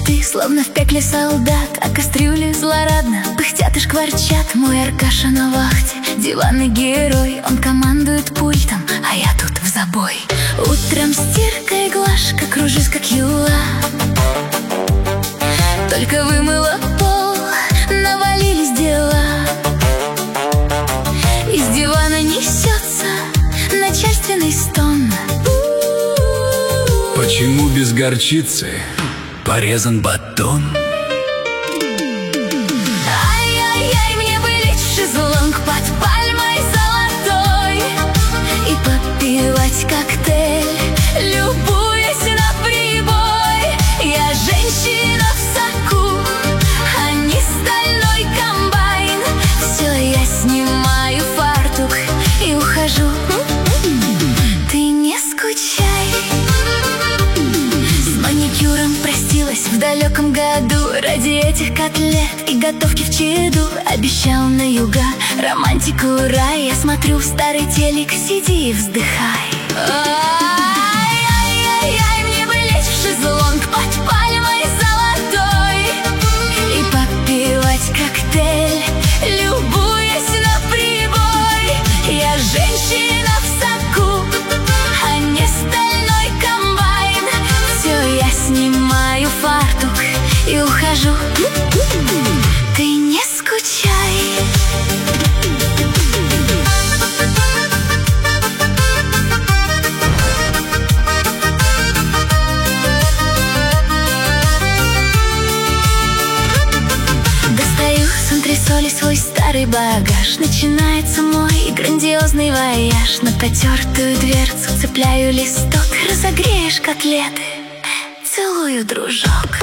мечты, словно в пекле солдат. А кастрюли злорадно пыхтят и шкварчат. Мой Аркаша на вахте, диванный герой. Он командует пультом, а я тут в забой. Утром стирка и глажка, кружусь как юла. Только вымыла пол, навалились дела. Из дивана несется начальственный стон. Почему без горчицы порезан батон? Ай-яй-яй, мне бы лечь в шезлонг под пальмой золотой и попивать коктейль, любуясь на прибой. Я женщина в соку, а не стальной комбайн. Все, я снимаю фартук и ухожу. Ты не скучай. С маникюром простилась в далеком году. Ради этих котлет и готовки в чаду обещал на юга романтику, рай. Я смотрю в старый телек, сиди и вздыхай. Ай-яй-яй, мне бы лечь в шезлонг под пальмой золотой и попивать коктейль, любуясь на прибой. Я женщина в соку, а не стальной комбайн. Все, я снимаю фартук и ухожу. Ты не скучай. Достаю с антресоли свой старый багаж. Начинается мой грандиозный вояж. На потертую дверцу цепляю листок. Разогреешь котлеты, целую, дружок.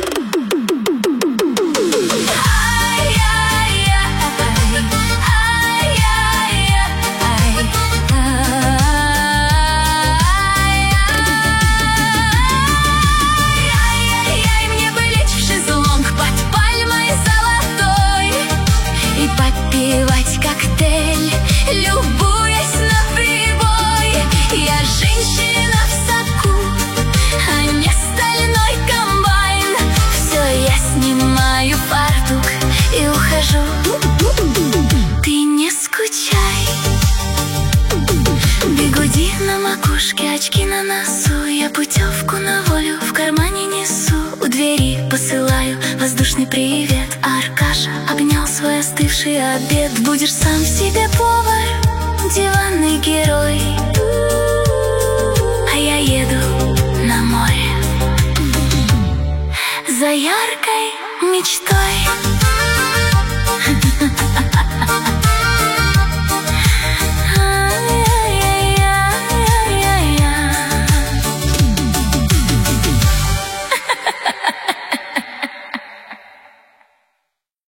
Попивать коктейль, любуясь на прибой. Я женщина в соку, а не стальной комбайн. Все, я снимаю фартук и ухожу. Ты не скучай. Бигуди на макушке, очки на носу. Я путевку на волю в кармане несу. У двери посылаю воздушный привет. Аркаша обнял свой остывший обед. Будешь сам себе повар, диванный герой, а я еду на море за яркой мечтой.